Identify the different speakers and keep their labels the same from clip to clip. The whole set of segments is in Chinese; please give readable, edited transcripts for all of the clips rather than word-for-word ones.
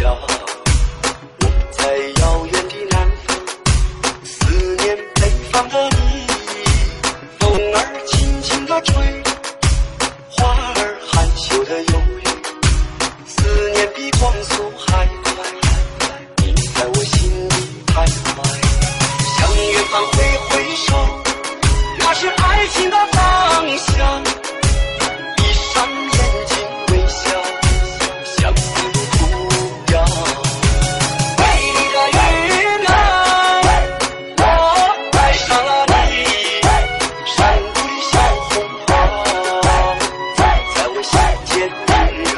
Speaker 1: 下，我在遥远的南方，思念北方的你。风儿轻轻地吹，花儿含羞地忧郁，思念比光速还快，你在我心里徘徊。向远方挥挥手，那是爱情的方向。闭上眼睛微笑，相思苦药。美丽的云儿，我爱上了你，山谷里小红花，在我心间绕。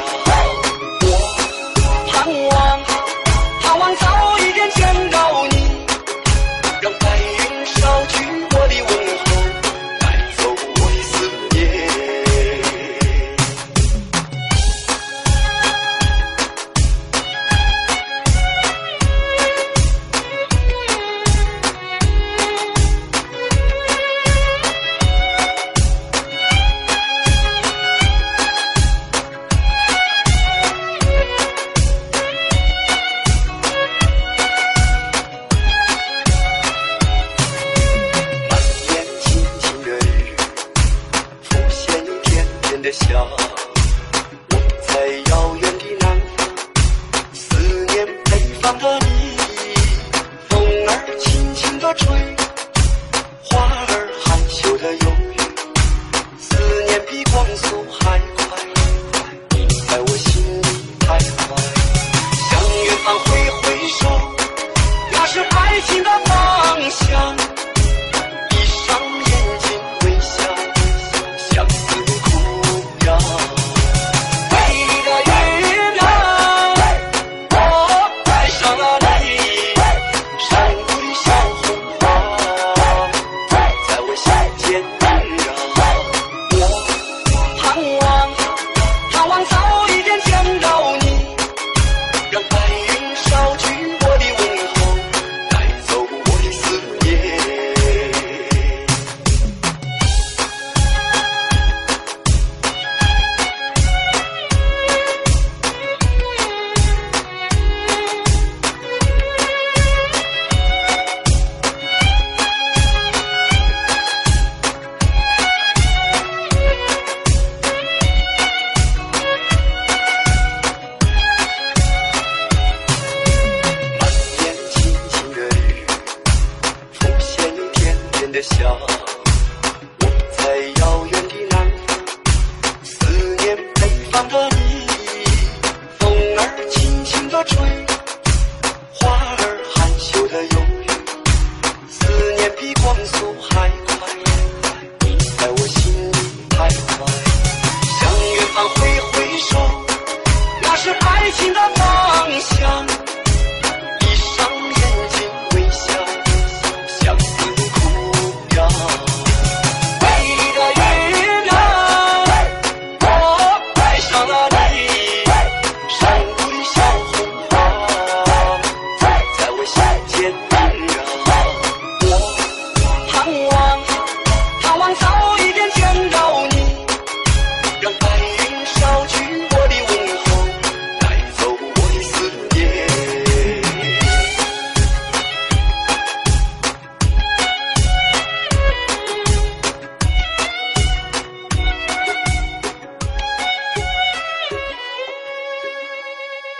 Speaker 1: 我盼望早一点见到你，让白云捎去我的问候，带走我的思念。满眼轻轻的雨，浮现一点点的笑。我在遥远的南方，思念北方的你。风儿轻轻地吹，花儿含羞的忧郁，思念比光速还快，你在我心里徘徊。向远方挥挥手，那是爱情的方向。闭上眼睛微笑，相思苦药。美丽的云儿，我爱上了你，山谷里小红花，在我心间绕。我盼望早一点见到你，让白云捎去我的问候，带走我的思念。满眼轻轻的雨，浮现一点点的笑。我在遥远的南方，思念北方的你。风儿轻轻地吹，花儿含羞的忧